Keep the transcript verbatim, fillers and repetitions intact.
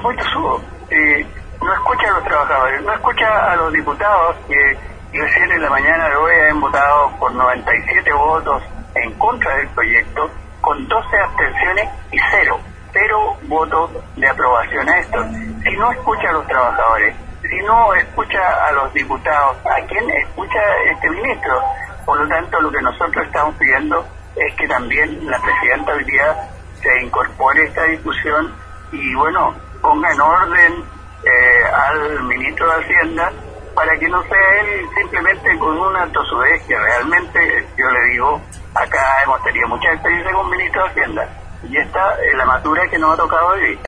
muy tosudo. Eh, no escucha a los trabajadores, no escucha a los diputados que recién en la mañana de hoy han votado por noventa y siete votos en contra del proyecto, con doce abstenciones y cero, cero votos de aprobación a esto. Si no escucha a los trabajadores, si no escucha a los diputados, ¿a quién escucha este ministro? Por lo tanto, lo que nosotros estamos pidiendo es que también la presidenta hoy día se incorpore a esta discusión y, bueno, ponga en orden eh, al ministro de Hacienda para que no sea él simplemente con una tosudez que realmente, yo le digo, acá hemos tenido mucha experiencia con ministro de Hacienda y esta es la madura que nos ha tocado vivir.